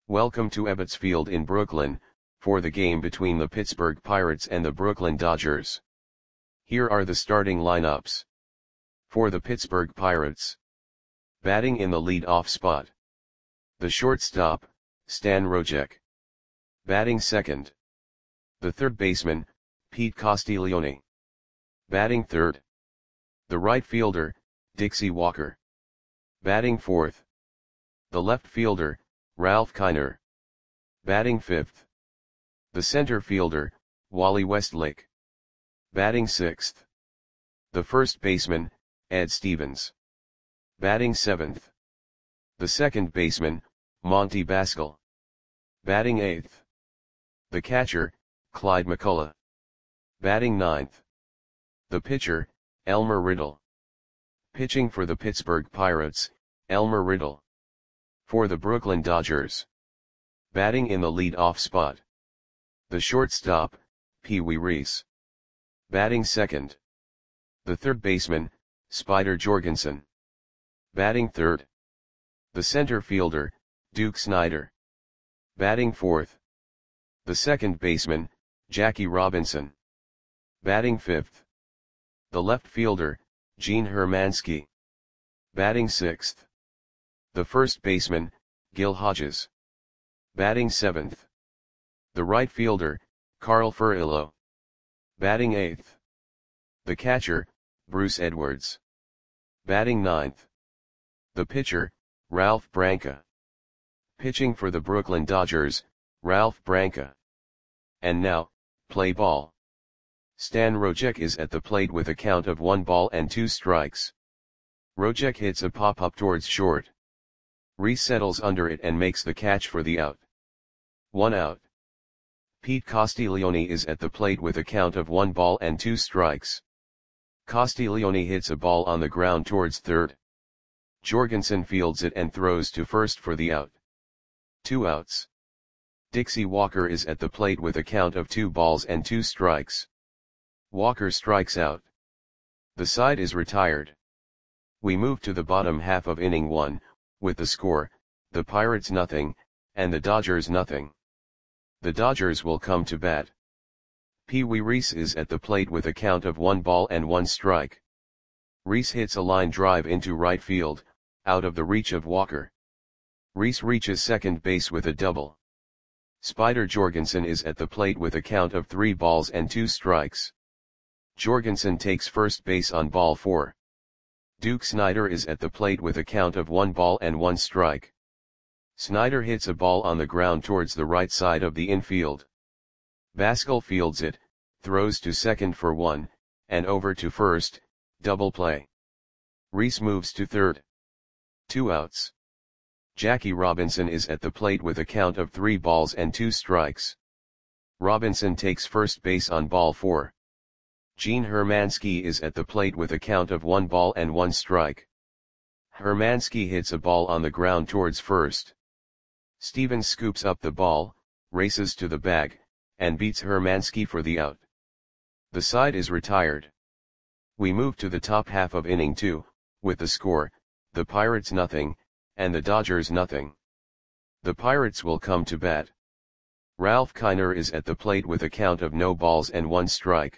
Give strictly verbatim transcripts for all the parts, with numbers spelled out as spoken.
Welcome to Ebbets Field in Brooklyn, for the game between the Pittsburgh Pirates and the Brooklyn Dodgers. Here are the starting lineups. For the Pittsburgh Pirates. Batting in the lead-off spot. The shortstop, Stan Rojek. Batting second. The third baseman, Pete Castiglione. Batting third. The right fielder, Dixie Walker. Batting fourth. The left fielder, Ralph Kiner. Batting fifth. The center fielder, Wally Westlake. Batting sixth. The first baseman, Ed Stevens. Batting seventh. The second baseman, Monty Baskel. Batting eighth. The catcher, Clyde McCullough. Batting ninth. The pitcher, Elmer Riddle. Pitching for the Pittsburgh Pirates, Elmer Riddle. For the Brooklyn Dodgers. Batting in the lead-off spot. The shortstop, Pee Wee Reese. Batting second. The third baseman, Spider Jorgensen. Batting third. The center fielder, Duke Snider. Batting fourth. The second baseman, Jackie Robinson. Batting fifth. The left fielder, Gene Hermansky. Batting sixth. The first baseman, Gil Hodges. Batting seventh. The right fielder, Carl Furillo. Batting eighth. The catcher, Bruce Edwards. Batting ninth. The pitcher, Ralph Branca. Pitching for the Brooklyn Dodgers, Ralph Branca. And now, play ball. Stan Rojek is at the plate with a count of one ball and two strikes. Rojek hits a pop-up towards short. Reese settles under it and makes the catch for the out. One out. Pete Castiglione is at the plate with a count of one ball and two strikes. Castiglione hits a ball on the ground towards third. Jorgensen fields it and throws to first for the out. Two outs. Dixie Walker is at the plate with a count of two balls and two strikes. Walker strikes out. The side is retired. We move to the bottom half of inning one, with the score, the Pirates nothing, and the Dodgers nothing. The Dodgers will come to bat. Pee Wee Reese is at the plate with a count of one ball and one strike. Reese hits a line drive into right field, out of the reach of Walker. Reese reaches second base with a double. Spider Jorgensen is at the plate with a count of three balls and two strikes. Jorgensen takes first base on ball four. Duke Snider is at the plate with a count of one ball and one strike. Snider hits a ball on the ground towards the right side of the infield. Baskel fields it, throws to second for one, and over to first, double play. Reese moves to third. Two outs. Jackie Robinson is at the plate with a count of three balls and two strikes. Robinson takes first base on ball four. Gene Hermansky is at the plate with a count of one ball and one strike. Hermansky hits a ball on the ground towards first. Stevens scoops up the ball, races to the bag, and beats Hermansky for the out. The side is retired. We move to the top half of inning two, with the score, the Pirates nothing, and the Dodgers nothing. The Pirates will come to bat. Ralph Kiner is at the plate with a count of no balls and one strike.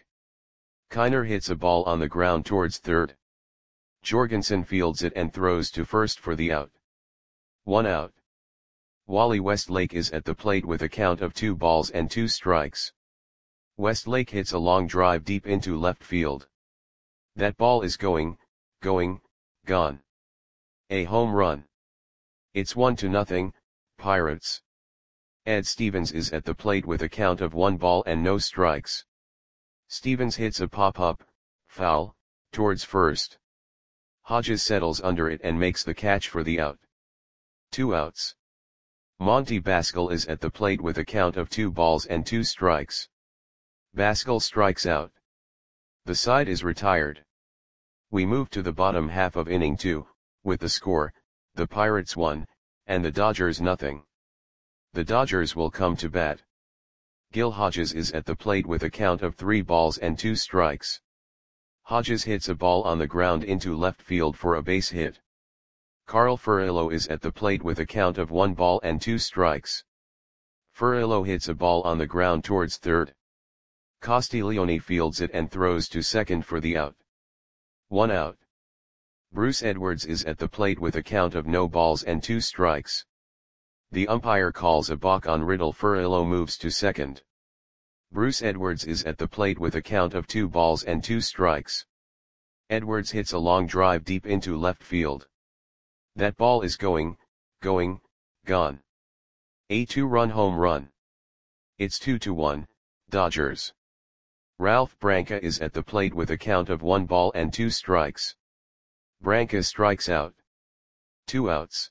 Kiner hits a ball on the ground towards third. Jorgensen fields it and throws to first for the out. One out. Wally Westlake is at the plate with a count of two balls and two strikes. Westlake hits a long drive deep into left field. That ball is going, going, gone. A home run. It's one to nothing, Pirates. Ed Stevens is at the plate with a count of one ball and no strikes. Stevens hits a pop-up, foul, towards first. Hodges settles under it and makes the catch for the out. Two outs. Monty Baskel is at the plate with a count of two balls and two strikes. Baskel strikes out. The side is retired. We move to the bottom half of inning two, with the score, the Pirates one, and the Dodgers nothing. The Dodgers will come to bat. Gil Hodges is at the plate with a count of three balls and two strikes. Hodges hits a ball on the ground into left field for a base hit. Carl Furillo is at the plate with a count of one ball and two strikes. Furillo hits a ball on the ground towards third. Castiglione fields it and throws to second for the out. One out. Bruce Edwards is at the plate with a count of no balls and two strikes. The umpire calls a balk on Riddle. Furillo moves to second. Bruce Edwards is at the plate with a count of two balls and two strikes. Edwards hits a long drive deep into left field. That ball is going, going, gone. A two-run home run. It's two to one, Dodgers. Ralph Branca is at the plate with a count of one ball and two strikes. Branca strikes out. Two outs.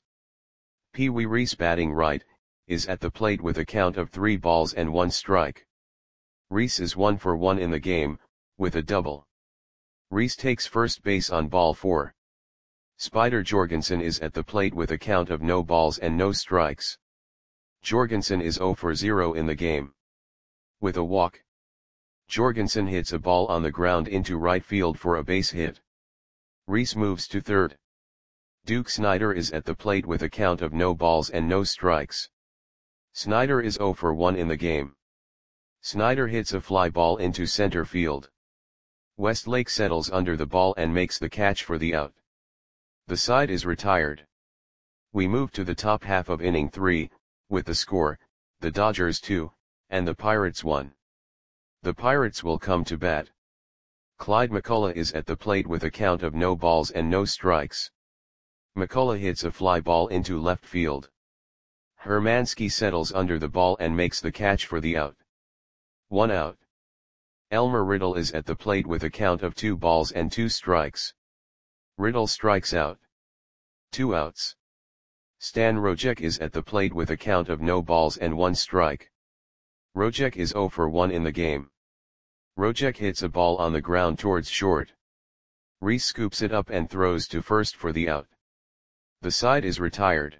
Pee Wee Reese, batting right, is at the plate with a count of three balls and one strike. Reese is one for one in the game, with a double. Reese takes first base on ball four. Spider Jorgensen is at the plate with a count of no balls and no strikes. Jorgensen is zero for zero in the game. With a walk, Jorgensen hits a ball on the ground into right field for a base hit. Reese moves to third. Duke Snider is at the plate with a count of no balls and no strikes. Snider is zero for one in the game. Snider hits a fly ball into center field. Westlake settles under the ball and makes the catch for the out. The side is retired. We move to the top half of inning three, with the score, the Dodgers two, and the Pirates one. The Pirates will come to bat. Clyde McCullough is at the plate with a count of no balls and no strikes. McCullough hits a fly ball into left field. Hermansky settles under the ball and makes the catch for the out. One out. Elmer Riddle is at the plate with a count of two balls and two strikes. Riddle strikes out. Two outs. Stan Rojek is at the plate with a count of no balls and one strike. Rojek is zero for one in the game. Rojek hits a ball on the ground towards short. Reese scoops it up and throws to first for the out. The side is retired.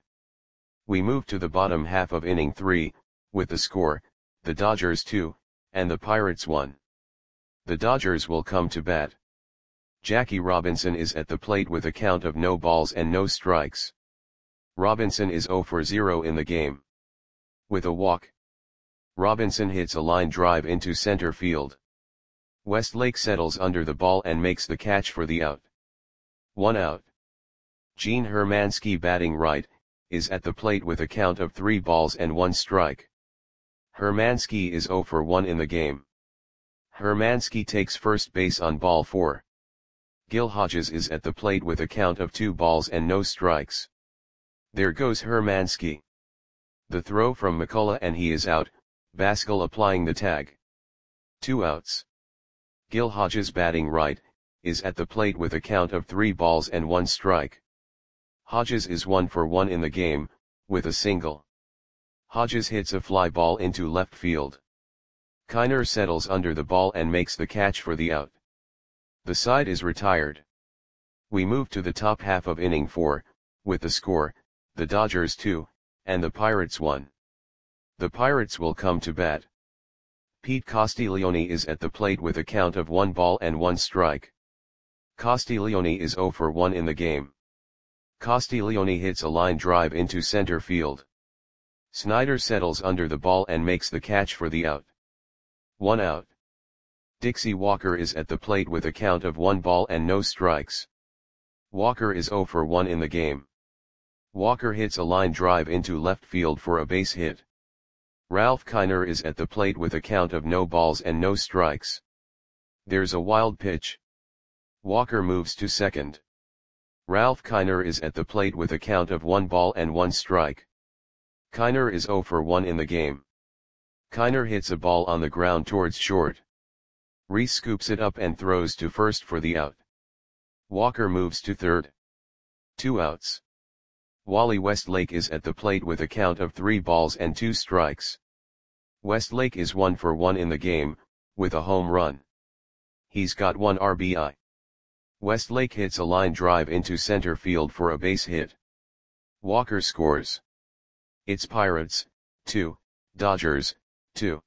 We move to the bottom half of inning three, with the score, the Dodgers two, and the Pirates one. The Dodgers will come to bat. Jackie Robinson is at the plate with a count of no balls and no strikes. Robinson is zero for zero in the game. With a walk, Robinson hits a line drive into center field. Westlake settles under the ball and makes the catch for the out. One out. Gene Hermansky, batting right, is at the plate with a count of three balls and one strike. Hermansky is zero for one in the game. Hermansky takes first base on ball four. Gil Hodges is at the plate with a count of two balls and no strikes. There goes Hermansky. The throw from McCullough and he is out, Baskel applying the tag. Two outs. Gil Hodges, batting right, is at the plate with a count of three balls and one strike. Hodges is one for one in the game, with a single. Hodges hits a fly ball into left field. Kiner settles under the ball and makes the catch for the out. The side is retired. We move to the top half of inning four, with the score, the Dodgers two, and the Pirates one. The Pirates will come to bat. Pete Castiglione is at the plate with a count of one ball and one strike. Castiglione is zero for one in the game. Castiglione hits a line drive into center field. Snider settles under the ball and makes the catch for the out. One out. Dixie Walker is at the plate with a count of one ball and no strikes. Walker is zero for one in the game. Walker hits a line drive into left field for a base hit. Ralph Kiner is at the plate with a count of no balls and no strikes. There's a wild pitch. Walker moves to second. Ralph Kiner is at the plate with a count of one ball and one strike. Kiner is zero for one in the game. Kiner hits a ball on the ground towards short. Reese scoops it up and throws to first for the out. Walker moves to third. Two outs. Wally Westlake is at the plate with a count of three balls and two strikes. Westlake is one for one in the game, with a home run. He's got one R B I. Westlake hits a line drive into center field for a base hit. Walker scores. It's Pirates, two, Dodgers, two.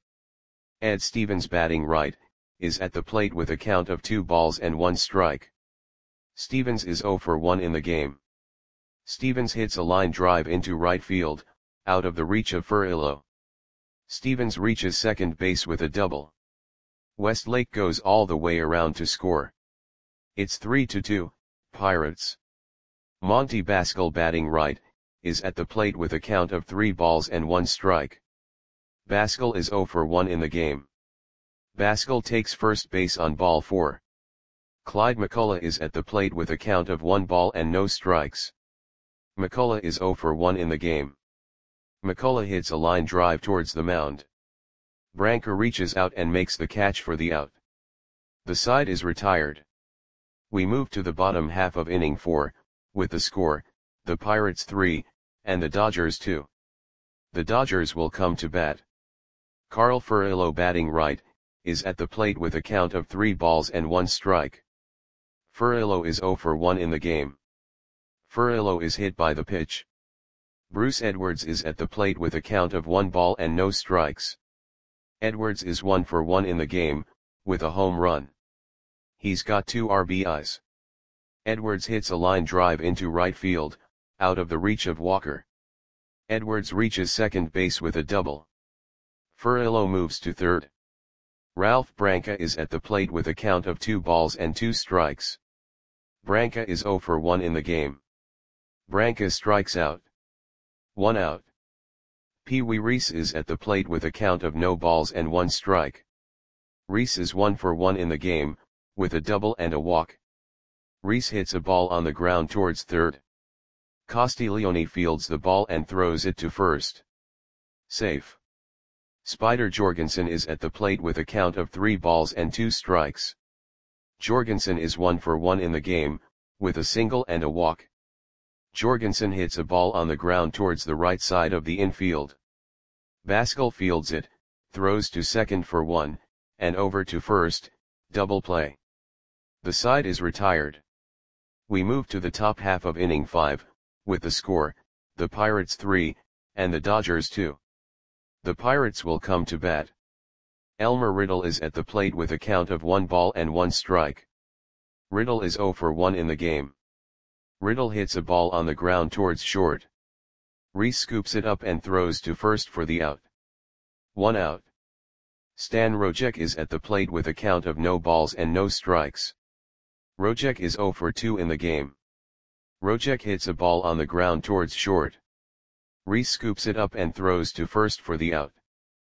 Ed Stevens, batting right, is at the plate with a count of two balls and one strike. Stevens is zero for one in the game. Stevens hits a line drive into right field, out of the reach of Furillo. Stevens reaches second base with a double. Westlake goes all the way around to score. It's three to two, Pirates. Monty Baskel, batting right, is at the plate with a count of three balls and one strike. Baskel is zero for one in the game. Baskel takes first base on ball four. Clyde McCullough is at the plate with a count of one ball and no strikes. McCullough is zero for one in the game. McCullough hits a line drive towards the mound. Branca reaches out and makes the catch for the out. The side is retired. We move to the bottom half of inning four, with the score, the Pirates three, and the Dodgers two. The Dodgers will come to bat. Carl Furillo, batting right, is at the plate with a count of three balls and one strike. Furillo is zero for one in the game. Furillo is hit by the pitch. Bruce Edwards is at the plate with a count of one ball and no strikes. Edwards is one for one in the game, with a home run. He's got two R B Is. Edwards hits a line drive into right field, out of the reach of Walker. Edwards reaches second base with a double. Furillo moves to third. Ralph Branca is at the plate with a count of two balls and two strikes. Branca is zero for one in the game. Branca strikes out. One out. Pee Wee Reese is at the plate with a count of no balls and one strike. Reese is one for one in the game, with a double and a walk. Reese hits a ball on the ground towards third. Castiglione fields the ball and throws it to first. Safe. Spider Jorgensen is at the plate with a count of three balls and two strikes. Jorgensen is one for one in the game, with a single and a walk. Jorgensen hits a ball on the ground towards the right side of the infield. Baskel fields it, throws to second for one, and over to first, double play. The side is retired. We move to the top half of inning five, with the score, the Pirates three, and the Dodgers two. The Pirates will come to bat. Elmer Riddle is at the plate with a count of one ball and one strike. Riddle is zero for one in the game. Riddle hits a ball on the ground towards short. Reese scoops it up and throws to first for the out. One out. Stan Rojek is at the plate with a count of no balls and no strikes. Rojek is zero for two in the game. Rojek hits a ball on the ground towards short. Reese scoops it up and throws to first for the out.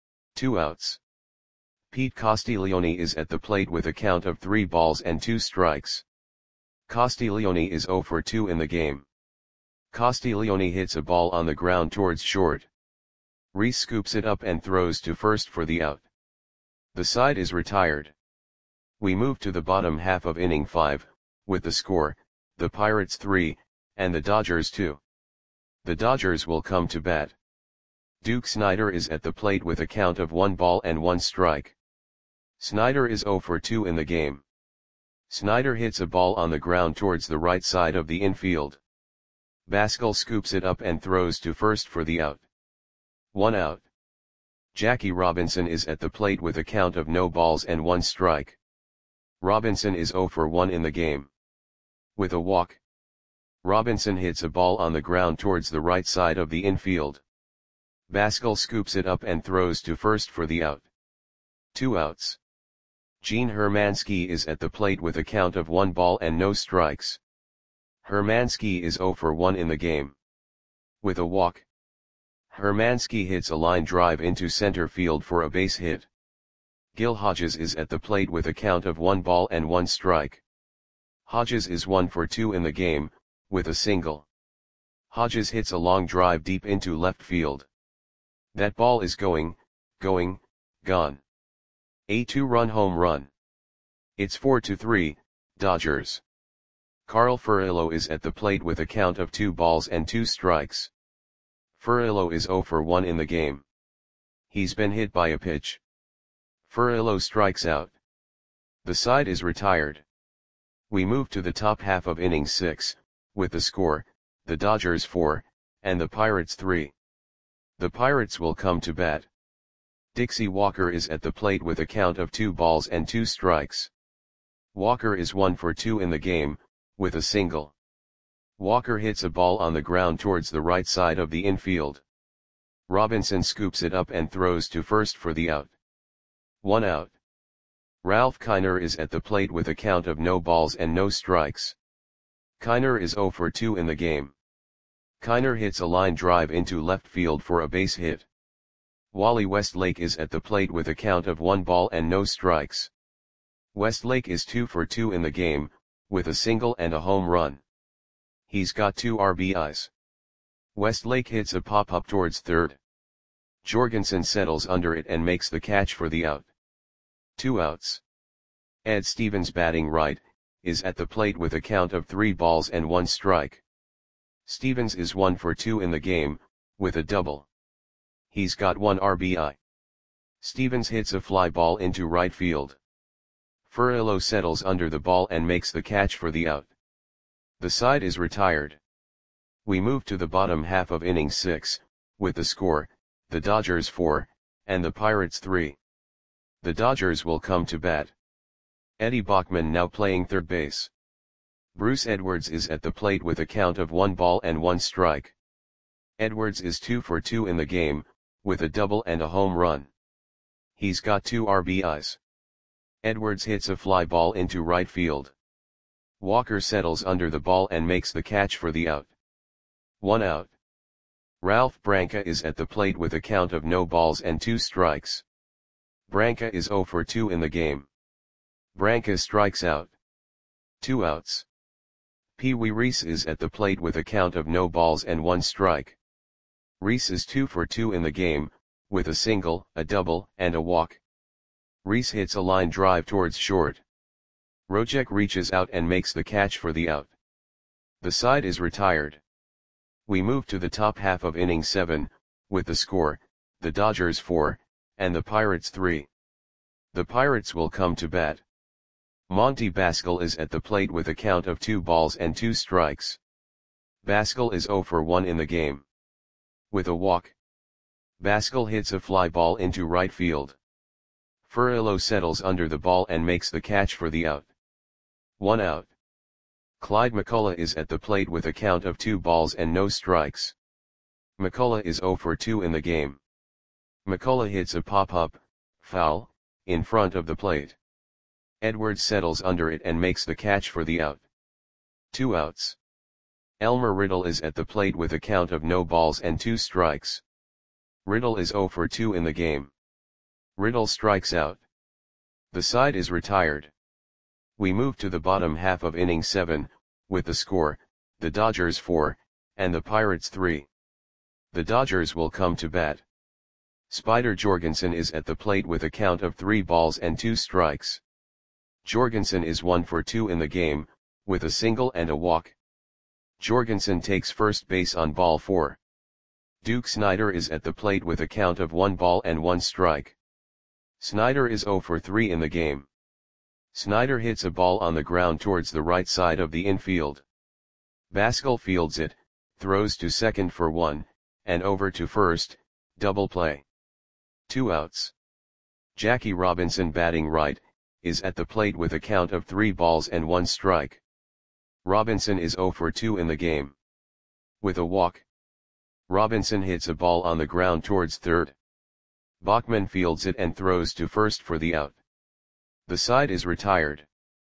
Two outs. Pete Castiglione is at the plate with a count of three balls and two strikes. Castiglione is zero for two in the game. Castiglione hits a ball on the ground towards short. Reese scoops it up and throws to first for the out. The side is retired. We move to the bottom half of inning five, with the score, the Pirates three, and the Dodgers two. The Dodgers will come to bat. Duke Snider is at the plate with a count of one ball and one strike. Snider is zero for two in the game. Snider hits a ball on the ground towards the right side of the infield. Baskel scoops it up and throws to first for the out. One out. Jackie Robinson is at the plate with a count of no balls and one strike. Robinson is zero for one in the game. With a walk. Robinson hits a ball on the ground towards the right side of the infield. Baskel scoops it up and throws to first for the out. Two outs. Gene Hermansky is at the plate with a count of one ball and no strikes. Hermansky is zero for one in the game. With a walk. Hermansky hits a line drive into center field for a base hit. Gil Hodges is at the plate with a count of one ball and one strike. Hodges is one for two in the game, with a single. Hodges hits a long drive deep into left field. That ball is going, going, gone. A two-run home run. It's four to three, Dodgers. Carl Furillo is at the plate with a count of two balls and two strikes. Furillo is zero for one in the game. He's been hit by a pitch. Furillo strikes out. The side is retired. We move to the top half of inning six, with the score, the Dodgers four, and the Pirates three. The Pirates will come to bat. Dixie Walker is at the plate with a count of two balls and two strikes. Walker is one for two in the game, with a single. Walker hits a ball on the ground towards the right side of the infield. Robinson scoops it up and throws to first for the out. One out. Ralph Kiner is at the plate with a count of no balls and no strikes. Kiner is zero for two in the game. Kiner hits a line drive into left field for a base hit. Wally Westlake is at the plate with a count of one ball and no strikes. Westlake is two for two in the game, with a single and a home run. He's got two R B Is. Westlake hits a pop-up towards third. Jorgensen settles under it and makes the catch for the out. Two outs. Ed Stevens, batting right, is at the plate with a count of three balls and one strike. Stevens is one for two in the game, with a double. He's got one R B I. Stevens hits a fly ball into right field. Furillo settles under the ball and makes the catch for the out. The side is retired. We move to the bottom half of inning six, with the score, the Dodgers four, and the Pirates three. The Dodgers will come to bat. Eddie Bachman now playing third base. Bruce Edwards is at the plate with a count of one ball and one strike. Edwards is two for two in the game, with a double and a home run. He's got two R B Is. Edwards hits a fly ball into right field. Walker settles under the ball and makes the catch for the out. One out. Ralph Branca is at the plate with a count of no balls and two strikes. Branca is zero for two in the game. Branca strikes out. Two outs. Pee Wee Reese is at the plate with a count of no balls and one strike. Reese is two for two in the game, with a single, a double, and a walk. Reese hits a line drive towards short. Rojek reaches out and makes the catch for the out. The side is retired. We move to the top half of inning seven, with the score, the Dodgers four, and the Pirates three. The Pirates will come to bat. Monty Baskel is at the plate with a count of two balls and two strikes. Baskel is zero for one in the game. With a walk. Baskel hits a fly ball into right field. Furillo settles under the ball and makes the catch for the out. One out. Clyde McCullough is at the plate with a count of two balls and no strikes. McCullough is zero for two in the game. McCullough hits a pop-up, foul, in front of the plate. Edwards settles under it and makes the catch for the out. Two outs. Elmer Riddle is at the plate with a count of no balls and two strikes. Riddle is zero for two in the game. Riddle strikes out. The side is retired. We move to the bottom half of inning seven, with the score, the Dodgers four, and the Pirates three. The Dodgers will come to bat. Spider Jorgensen is at the plate with a count of three balls and two strikes. Jorgensen is one for two in the game, with a single and a walk. Jorgensen takes first base on ball four. Duke Snider is at the plate with a count of one ball and one strike. Snider is zero for three in the game. Snider hits a ball on the ground towards the right side of the infield. Baskel fields it, throws to second for one, and over to first, double play. Two outs. Jackie Robinson, batting right, is at the plate with a count of three balls and one strike. Robinson is zero for two in the game. With a walk. Robinson hits a ball on the ground towards third. Bachman fields it and throws to first for the out. The side is retired.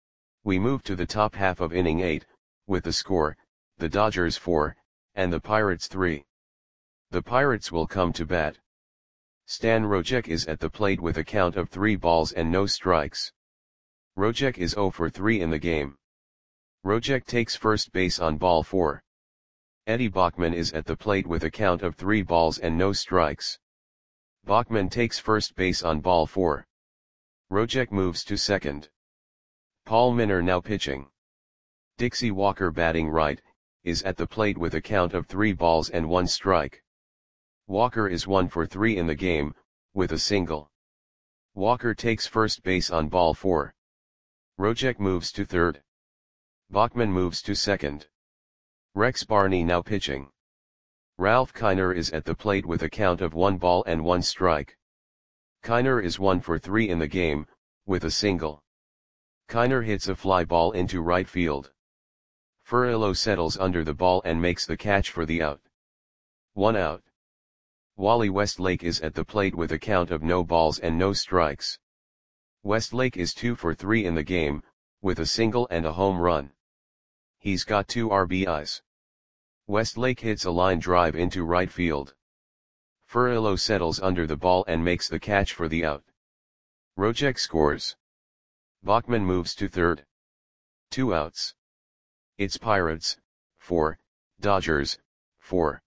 We move to the top half of inning eight, with the score, the Dodgers four, and the Pirates three. The Pirates will come to bat. Stan Rojek is at the plate with a count of three balls and no strikes. Rojek is zero for three in the game. Rojek takes first base on ball four. Eddie Bachman is at the plate with a count of three balls and no strikes. Bachman takes first base on ball four. Rojek moves to second. Paul Minner now pitching. Dixie Walker, batting right, is at the plate with a count of three balls and one strike. Walker is one for three in the game, with a single. Walker takes first base on ball four. Rojek moves to third. Bachman moves to second. Rex Barney now pitching. Ralph Kiner is at the plate with a count of one ball and one strike. Kiner is one for three in the game, with a single. Kiner hits a fly ball into right field. Furillo settles under the ball and makes the catch for the out. One out. Wally Westlake is at the plate with a count of no balls and no strikes. Westlake is two for three in the game, with a single and a home run. He's got two R B Is. Westlake hits a line drive into right field. Furillo settles under the ball and makes the catch for the out. Rojek scores. Bachman moves to third. Two outs. It's Pirates, four, Dodgers, four.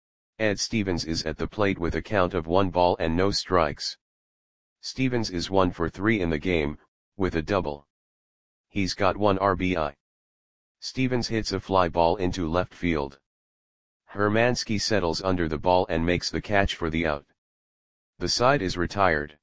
Ed Stevens is at the plate with a count of one ball and no strikes. Stevens is one for three in the game, with a double. He's got one R B I. Stevens hits a fly ball into left field. Hermansky settles under the ball and makes the catch for the out. The side is retired.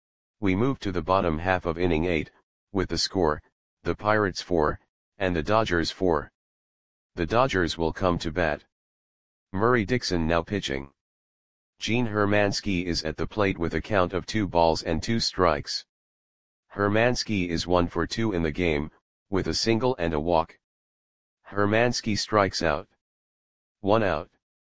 We move to the bottom half of inning eight, with the score, the Pirates four, and the Dodgers four. The Dodgers will come to bat. Murray Dixon now pitching. Gene Hermansky is at the plate with a count of two balls and two strikes. Hermansky is one for two in the game, with a single and a walk. Hermansky strikes out. One out.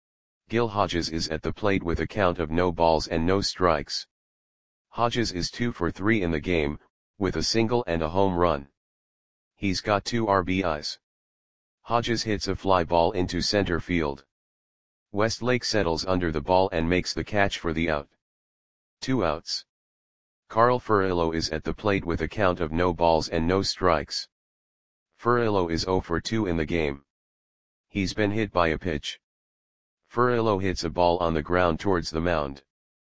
Gil Hodges is at the plate with a count of no balls and no strikes. Hodges is two for three in the game, with a single and a home run. He's got two R B Is. Hodges hits a fly ball into center field. Westlake settles under the ball and makes the catch for the out. Two outs. Carl Furillo is at the plate with a count of no balls and no strikes. Furillo is zero for two in the game. He's been hit by a pitch. Furillo hits a ball on the ground towards the mound.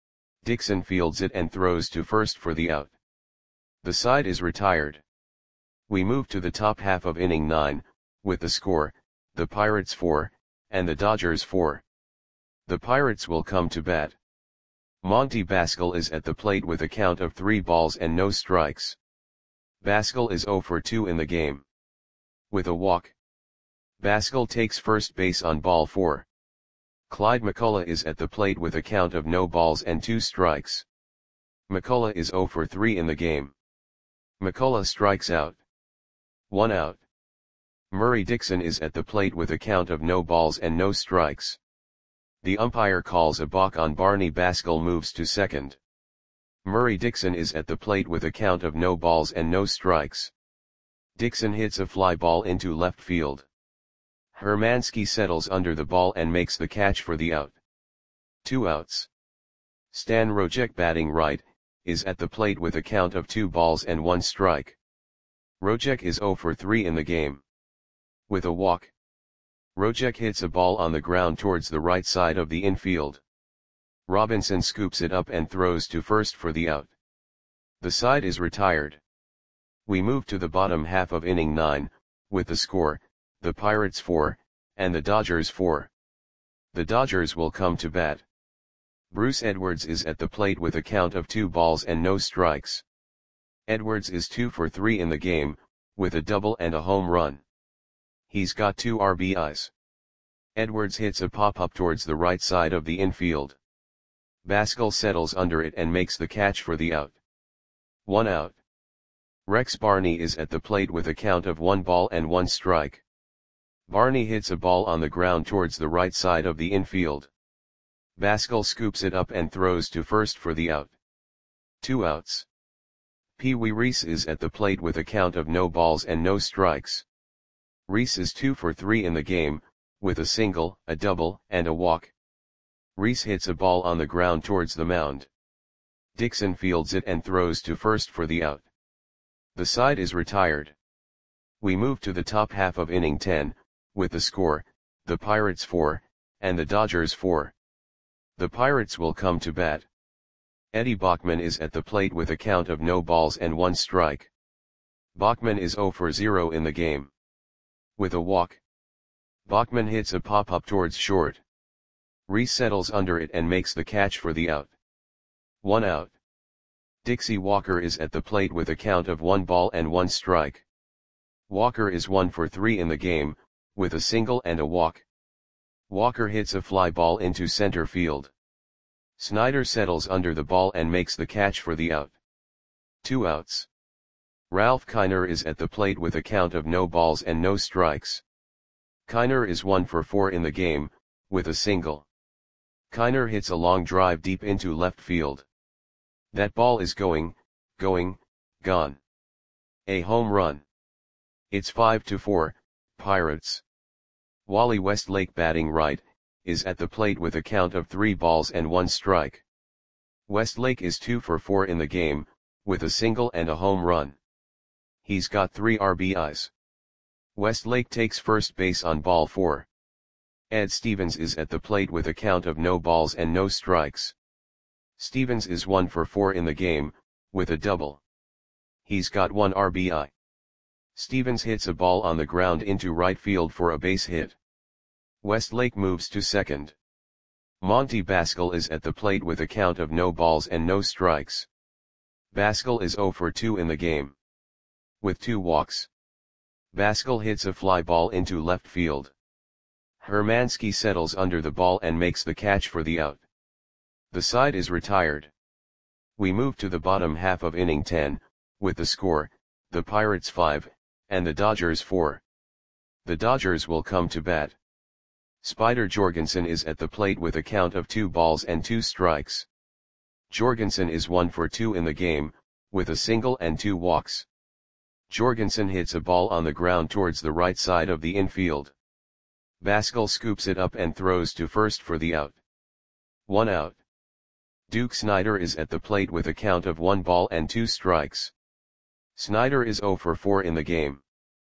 Dixon fields it and throws to first for the out. The side is retired. We move to the top half of inning nine, with the score, the Pirates four, and the Dodgers four. The Pirates will come to bat. Monty Baskel is at the plate with a count of three balls and no strikes. Baskel is zero for two in the game. With a walk. Baskel takes first base on ball four. Clyde McCullough is at the plate with a count of no balls and two strikes. McCullough is zero for three in the game. McCullough strikes out. One out. Murray Dixon is at the plate with a count of no balls and no strikes. The umpire calls a balk on Barney. Baskel moves to second. Murray Dixon is at the plate with a count of no balls and no strikes. Dixon hits a fly ball into left field. Hermansky settles under the ball and makes the catch for the out. Two outs. Stan Rojek, batting right, is at the plate with a count of two balls and one strike. Rojek is zero for three in the game. With a walk. Rojek hits a ball on the ground towards the right side of the infield. Robinson scoops it up and throws to first for the out. The side is retired. We move to the bottom half of inning nine, with the score, the Pirates four, and the Dodgers four. The Dodgers will come to bat. Bruce Edwards is at the plate with a count of two balls and no strikes. Edwards is two for three in the game, with a double and a home run. He's got two R B Is. Edwards hits a pop-up towards the right side of the infield. Baskel settles under it and makes the catch for the out. One out. Rex Barney is at the plate with a count of one ball and one strike. Barney hits a ball on the ground towards the right side of the infield. Baskel scoops it up and throws to first for the out. Two outs. Pee Wee Reese is at the plate with a count of no balls and no strikes. Reese is two for three in the game, with a single, a double, and a walk. Reese hits a ball on the ground towards the mound. Dixon fields it and throws to first for the out. The side is retired. We move to the top half of inning ten, with the score, the Pirates four, and the Dodgers four. The Pirates will come to bat. Eddie Bachman is at the plate with a count of no balls and one strike. Bachman is zero for zero in the game. With a walk. Bachman hits a pop-up towards short. Reese settles under it and makes the catch for the out. One out. Dixie Walker is at the plate with a count of one ball and one strike. Walker is one for three in the game, with a single and a walk. Walker hits a fly ball into center field. Snyder settles under the ball and makes the catch for the out. Two outs. Ralph Kiner is at the plate with a count of no balls and no strikes. Kiner is one for four in the game, with a single. Kiner hits a long drive deep into left field. That ball is going, going, gone. A home run. It's five to four, Pirates. Wally Westlake, batting right, is at the plate with a count of three balls and one strike. Westlake is two for four in the game, with a single and a home run. He's got three R B Is. Westlake takes first base on ball four. Ed Stevens is at the plate with a count of no balls and no strikes. Stevens is one for four in the game, with a double. He's got one R B I. Stevens hits a ball on the ground into right field for a base hit. Westlake moves to second. Monty Baskel is at the plate with a count of no balls and no strikes. Baskel is zero for two in the game, with two walks. Baskel hits a fly ball into left field. Hermansky settles under the ball and makes the catch for the out. The side is retired. We move to the bottom half of inning ten, with the score, the Pirates five, and the Dodgers four. The Dodgers will come to bat. Spider Jorgensen is at the plate with a count of two balls and two strikes. Jorgensen is one for two in the game, with a single and two walks. Jorgensen hits a ball on the ground towards the right side of the infield. Baskel scoops it up and throws to first for the out. One out. Duke Snider is at the plate with a count of one ball and two strikes. Snider is zero for four in the game.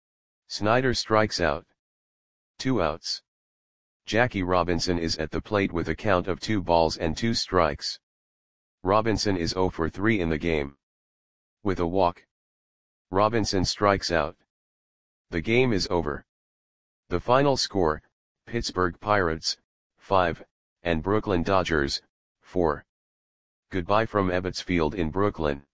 Snider strikes out. Two outs. Jackie Robinson is at the plate with a count of two balls and two strikes. Robinson is zero for three in the game, with a walk. Robinson strikes out. The game is over. The final score, Pittsburgh Pirates, five, and Brooklyn Dodgers, four. Goodbye from Ebbets Field in Brooklyn.